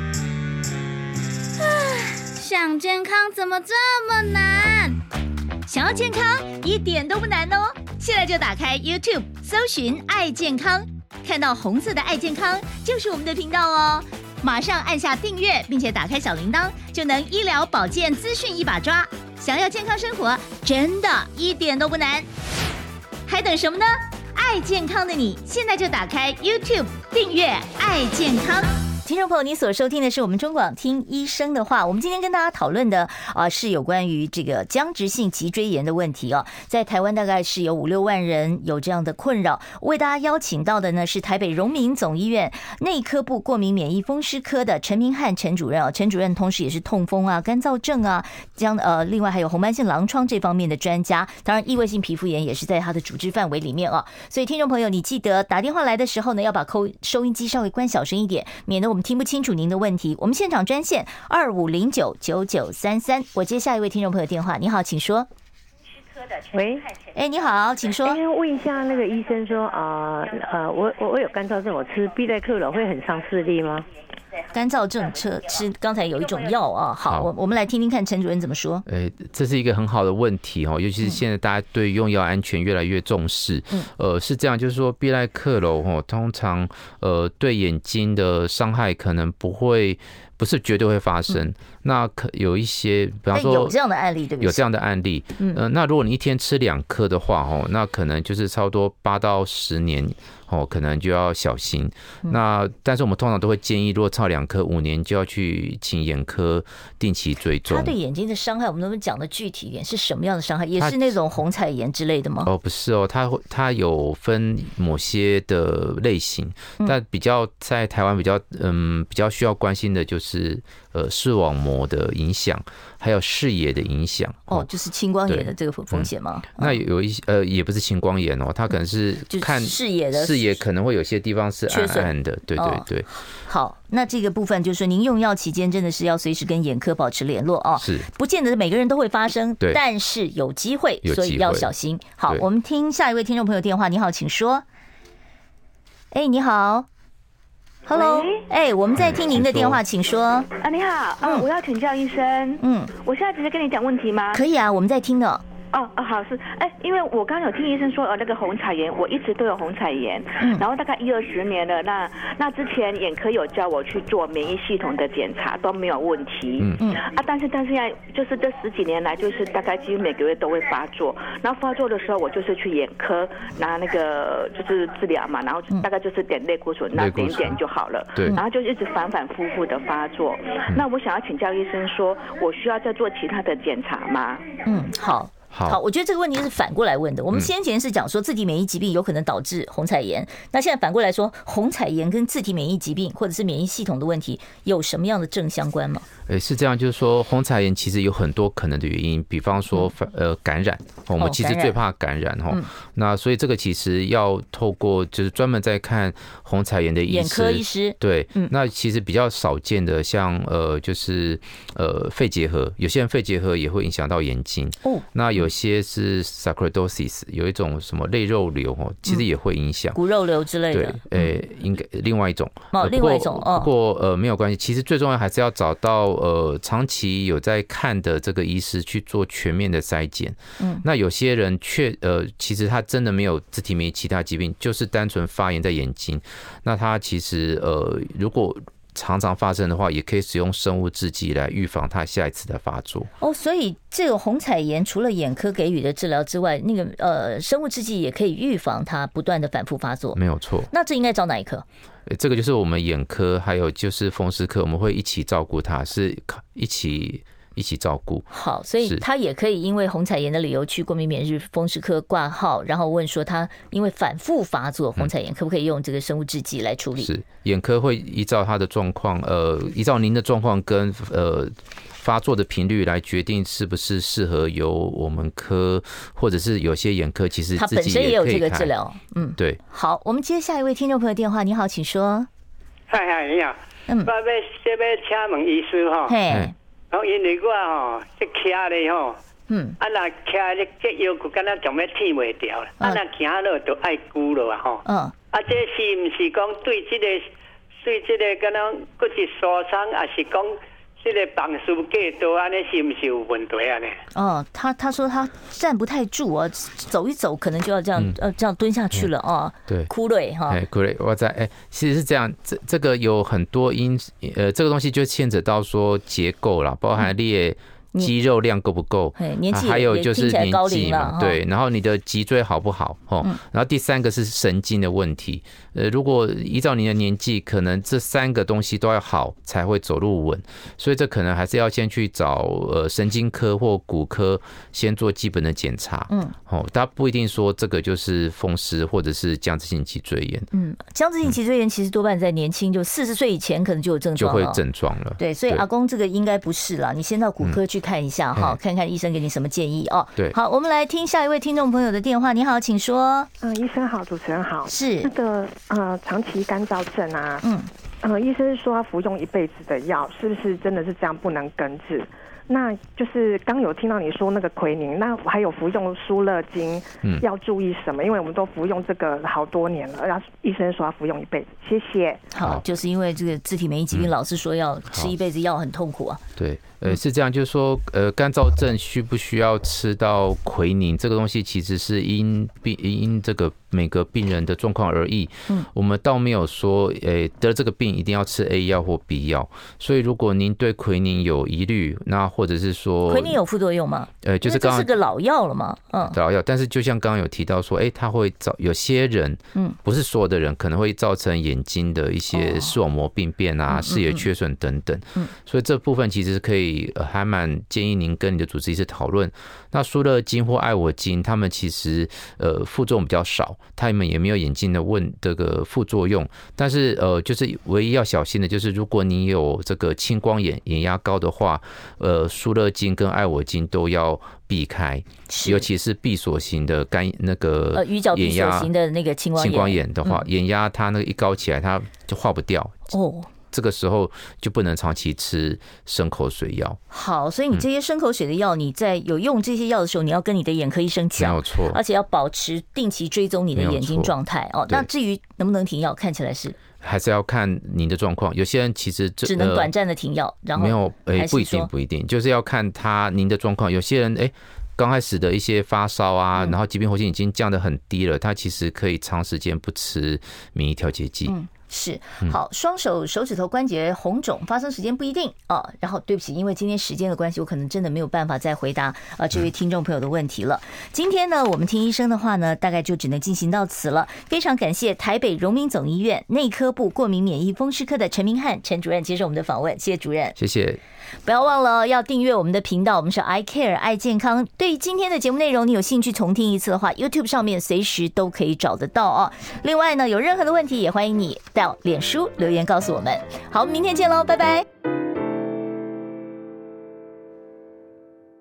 想健康怎么这么难？想要健康一点都不难哦！现在就打开 YouTube 搜寻“爱健康”，看到红色的“爱健康”就是我们的频道哦。马上按下订阅，并且打开小铃铛，就能医疗保健资讯一把抓。想要健康生活，真的一点都不难，还等什么呢？爱健康的你，现在就打开 YouTube 订阅“爱健康”。 听众朋友，你所收听的是我们中广听医生的话。我们今天跟大家讨论的啊、呃、是有关于这个僵直性脊椎炎的问题哦，在台湾大概是有五六万人有这样的困扰。为大家邀请到的呢是台北荣民总医院内科部过敏免疫风湿科的陈明翰陈主任哦，陈主任同时也是痛风啊、干燥症啊，将呃另外还有红斑性狼疮这方面的专家。当然，异位性皮肤炎也是在他的主治范围里面哦。所以听众朋友，你记得打电话来的时候呢，要把扣收音机稍微关小声一点，免得我们听不清楚您的问题。我们现场专线二五零九九九三三，我接下一位听众朋友电话。你好，请说。 喂， 哎，你好，请说。 哎，问一下那个医生说，呃呃，我我我有干燥症，我吃必带克罗会很伤视力吗？ 干燥症吃吃刚才有一种药啊，好，我我们来听听看陈主任怎么说。 哎，这是一个很好的问题哦，尤其是现在大家对用药安全越来越重视。嗯，呃，是这样，就是说必带克罗哦，通常呃对眼睛的伤害可能不会不是绝对会发生。嗯、那可有一些，比方说有这样的案例，对不对？ 有这样的案例，嗯、呃，那如果你一天吃两颗的话，哦，那可能就是差不多八到十年。哦，可能就要小心。那但是我们通常都会建议，如果超两颗，五年就要去请眼科定期追踪。 它对眼睛的伤害，我们能不能讲的具体一点？是什么样的伤害？也是那种虹彩炎之类的吗？ 哦，不是哦，它它有分某些的类型，但比较在台湾比较嗯比较需要关心的就是呃视网膜的影响，还有视野的影响。 哦，就是青光眼的这个风险吗？ 嗯、那有一些呃也不是青光眼哦，它可能是看视野的。 视野可能会有些地方是暗暗的，对对对、哦。 好，那这个部分就是说，您用药期间真的是要随时跟眼科保持联络哦。 是， 不见得每个人都会发生， 对， 但是有机会， 有机会所以要小心。好，我们听下一位听众朋友电话。你好，请说。哎，你好 ，Hello， 哎，我们在听您的电话，请说。 啊，你好，嗯，我要请教医生，嗯，我现在直接跟你讲问题吗？ 可以啊，我们在听的。 哦哦好是哎，因为我刚刚有听医生说呃那个虹彩炎，我一直都有虹彩炎，嗯，然后大概一二十年了，那那之前眼科有叫我去做免疫系统的检查都没有问题，嗯嗯啊，但是但是现在就是这十几年来，就是大概几乎每个月都会发作，然后发作的时候我就是去眼科拿那个就是治疗嘛，然后大概就是点类固醇，那点一点就好了， 对， 然后就一直反反复复的发作，嗯、那我想要请教医生说，我需要再做其他的检查吗？ 嗯，好。好，我觉得这个问题是反过来问的。我们先前是讲说自体免疫疾病有可能导致虹彩炎，那现在反过来说，虹彩炎跟自体免疫疾病或者是免疫系统的问题有什么样的正相关吗？ 诶，是这样，就是说虹彩炎其实有很多可能的原因，比方说呃感染，我们其实最怕感染哈、哦。那所以这个其实要透过就是专门在看虹彩炎的医师， 眼科医师， 对，嗯、那其实比较少见的像呃就是呃肺结核，有些人肺结核也会影响到眼睛，哦，那有。有些是 sarcoidosis， 有一种什么类肉瘤哦，其实也会影响、嗯、 骨肉瘤之类的。 对，诶、欸，应该另外一种。 哦，另外一种。 不过呃没有关系，其实最重要还是要找到呃长期有在看的这个医师去做全面的筛检。嗯，那有些人确呃其实他真的没有自体免疫其他疾病，就是单纯发炎在眼睛。那他其实呃如果常常发生的话，也可以使用生物制剂来预防它下一次的发作。 哦，所以这个虹彩炎除了眼科给予的治疗之外，那个呃生物制剂也可以预防它不断的反复发作。 没有错。那这应该找哪一科？ 这个就是我们眼科，还有就是风湿科，我们会一起照顾它，是一起。一起照顾。 好，所以他也可以因为虹彩炎的理由去过敏免疫风湿科挂号，然后问说他因为反复发作虹彩炎，可不可以用这个生物制剂来处理？ 是，眼科会依照他的状况，呃，依照您的状况跟呃发作的频率来决定是不是适合由我们科，或者是有些眼科其实他本身也有这个治疗。 嗯，对。 好，我们接下一位听众朋友电话。你好，请说。 嗨嗨，你好。嗯，我要这要请问医师哈。嘿。然后因为我吼，这徛咧吼，嗯，啊那徛咧这腰骨敢若强要挺袂掉了，啊那行落就爱久了啊吼，嗯，啊这是不是讲对这个对这个敢若骨质疏松，还是讲这个磅数过多，安尼是不是有问题啊呢？ 哦，他他说他站不太住啊，走一走可能就要这样、嗯、呃这样蹲下去了啊、嗯， 对， 枯累哈， 哎，枯累，我在哎，其实是这样，这这个有很多因呃，这个东西就牵扯到说结构啦，包含列。肌肉量够不够？ 年纪、 啊、还有就是年纪嘛，对，然后你的脊椎好不好？哦、嗯，然后第三个是神经的问题。呃，如果依照你的年纪，可能这三个东西都要好才会走路稳，所以这可能还是要先去找呃神经科或骨科先做基本的检查。嗯，哦，大家不一定说这个就是风湿或者是僵直性脊椎炎。 嗯，僵直性脊椎炎其实多半在年轻，就四十岁以前可能就有症状了， 就会症状了。 对，所以阿公这个应该不是啦，你先到骨科去看一下哈、嗯，看看医生给你什么建议哦。 对， 好，我们来听下一位听众朋友的电话。你好，请说。 嗯、呃，医生好，主持人好。 是那个呃，长期干燥症啊，嗯，呃，医生说要服用一辈子的药，是不是真的是这样不能根治？那就是刚有听到你说那个奎宁，那还有服用舒乐金，嗯，要注意什么？因为我们都服用这个好多年了，要医生说要服用一辈子。谢谢。 好，就是因为这个自体免疫疾病，老是说要吃一辈子药，很痛苦啊。 对，呃，是这样，就是说，呃，干燥症需不需要吃到奎宁？这个东西其实是因病因这个每个病人的状况而异。嗯，我们倒没有说，诶、欸，得了这个病一定要吃 A 药或 B 药。所以如果您对奎宁有疑虑，那或者是说奎宁有副作用吗？ 呃，就是刚刚这是个老药了嘛，嗯， 老药。但是就像刚刚有提到说，哎、欸，它会造有些人，嗯，不是所有的人可能会造成眼睛的一些视网膜病变啊、哦、视野缺损等等。嗯，所以这部分其实可以、呃、还蛮建议您跟你的主治医师讨论。那舒乐金或爱我金，他们其实呃副作用比较少，他们也没有眼睛的问这个副作用。但是呃，就是唯一要小心的就是，如果你有这个青光眼、眼压高的话，呃，舒乐金跟爱我金都要避开，尤其是闭锁型的干那个呃鱼角闭锁型的那个青光眼， 青光眼的话，眼压它那个一高起来，它就化不掉哦。这个时候就不能长期吃生口水药。 好，所以你这些生口水的药，你在有用这些药的时候，你要跟你的眼科医生讲， 没有错， 而且要保持定期追踪你的眼睛状态哦。那至于能不能停药，看起来是还是要看您的状况。有些人其实只能短暂的停药，然后没有诶、欸，不一定不一定，就是要看他您的状况。有些人诶。欸刚开始的一些发烧啊，然后疾病活性已经降得很低了，他其实可以长时间不吃免疫调节剂。 嗯，是好，双手手指头关节红肿发生时间不一定哦。然后对不起，因为今天时间的关系，我可能真的没有办法再回答呃这位听众朋友的问题了。今天呢，我们听医生的话呢，大概就只能进行到此了。非常感谢台北荣民总医院内科部过敏免疫风湿科的陈明翰陈主任接受我们的访问，谢谢主任， 谢谢。 不要忘了要订阅我们的频道，我们是 I Care 爱健康。对于今天的节目内容，你有兴趣重听一次的话 ，YouTube 上面随时都可以找得到哦。另外呢，有任何的问题也欢迎你到脸书留言告诉我们。好，明天见喽，拜拜。